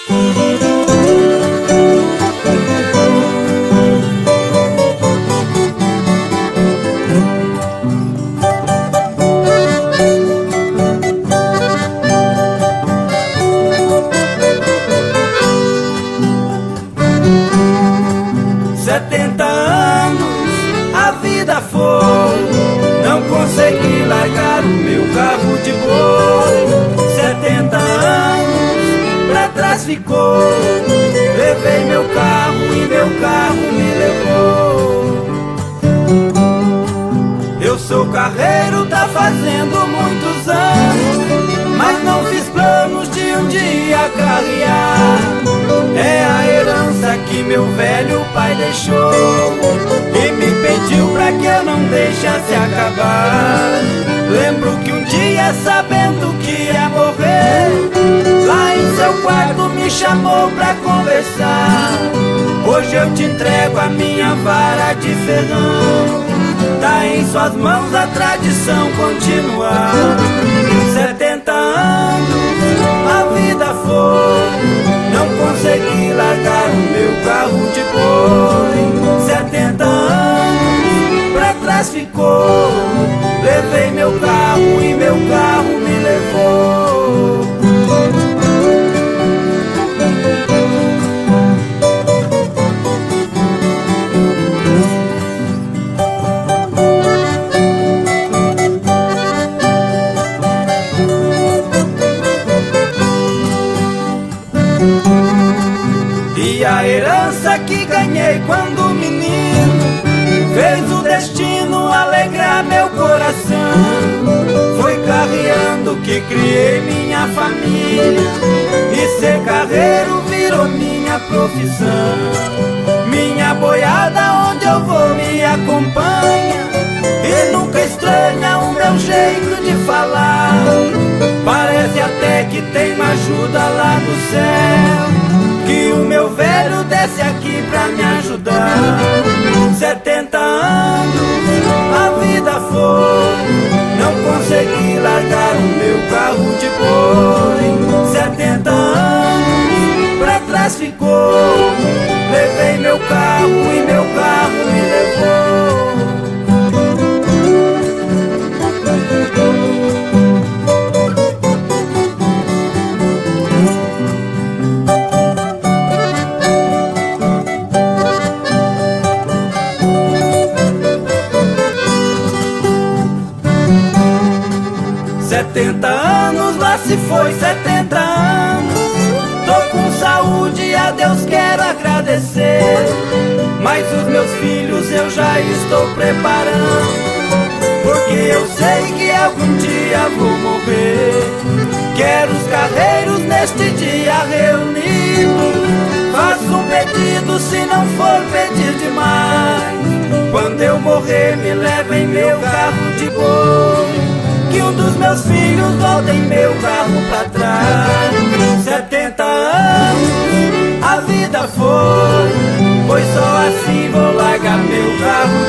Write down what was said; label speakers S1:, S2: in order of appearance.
S1: Não consegui largar o meu carro de boi. 70 anos pra trás ficou. Levei meu carro e meu carro me levou. Eu sou carreiro, tá fazendo muitos anos, mas não fiz planos de um dia carrear. É a herança que meu velho pai deixou e me pediu pra que eu não deixasse acabar. Lembro que um dia, sabendo que ia morrer, lá em seu quarto me chamou pra conversar. Hoje eu te entrego a minha vara de ferrão, tá em suas mãos a tradição continuar. 70 anos a vida foi, não consegui largar o meu carro de boi. 70 anos pra trás ficou. Levei meu carro e meu carro me levou. E a herança que ganhei quando menino fez o destino alegrar meu coração. Foi carreando que criei minha família, e ser carreiro virou minha profissão. Minha boiada onde eu vou me acompanha e nunca estranha o meu jeito de falar. Parece até que tem uma ajuda lá no céu, que o meu velho desce aqui pra me ajudar. 70 anos a vida foi, não consegui largar o meu carro de boi. 70 anos pra trás ficou. Levei meu carro e meu carro me levou. 70 anos, lá se foi 70 anos. Tô com saúde, a Deus quero agradecer, mas os meus filhos eu já estou preparando, porque eu sei que algum dia vou morrer. Quero os carreiros neste dia reunidos, faço um pedido se não for pedir demais. Quando eu morrer me levem meu carro de boi, que um dos meus filhos volte em meu carro pra trás. 70 anos a vida foi, pois só assim vou largar meu carro